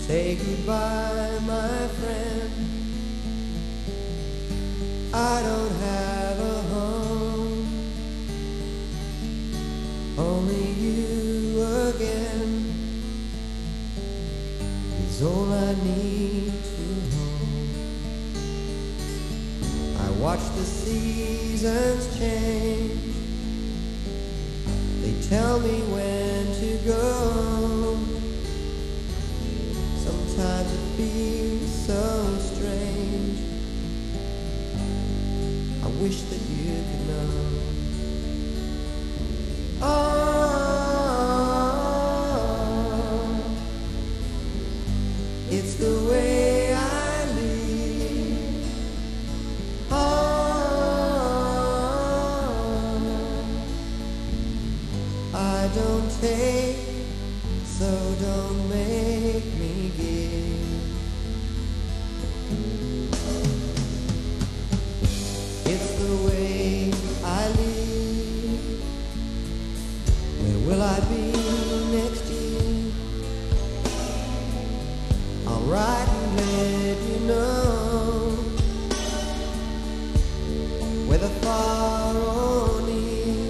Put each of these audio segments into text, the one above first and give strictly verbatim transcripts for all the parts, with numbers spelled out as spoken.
Say goodbye, my friend. I don't have a home, only you again is all I need to know. I watch the seasons change, they tell me when to go. Sometimes it feels so strange, I wish that you could know. Oh, it's the way I live. Oh, I don't take, so don't make me give. It's the way I live. Where will I be next year? I'll write and let you know, whether far or near.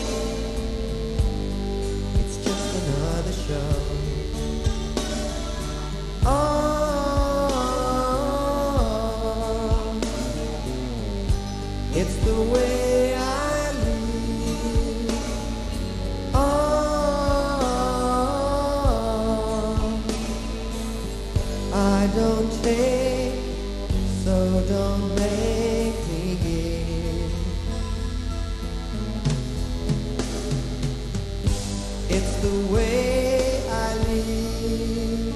It's just another show. Oh, it's the way I live. Oh, I don't take, so don't make me give. It's the way I live.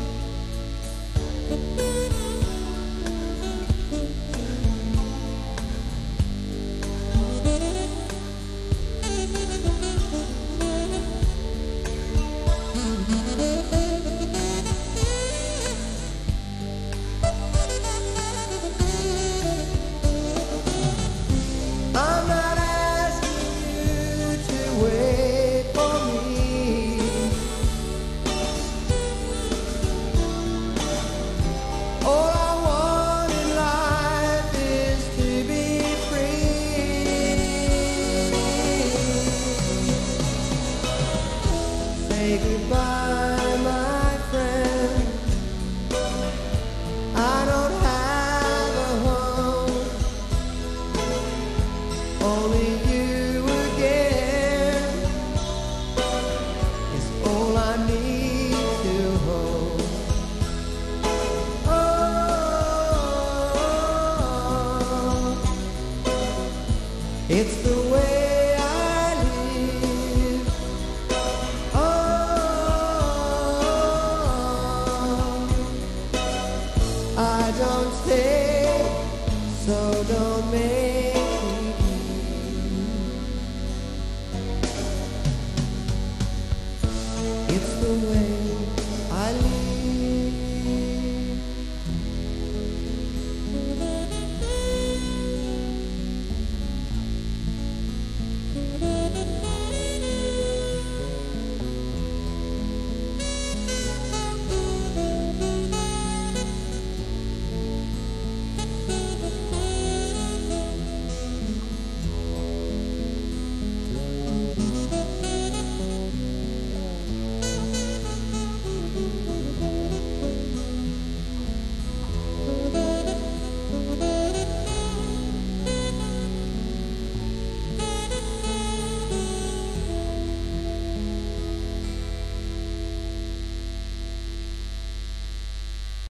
I'm not asking you to wait for me. All I want in life is to be free. Say goodbye.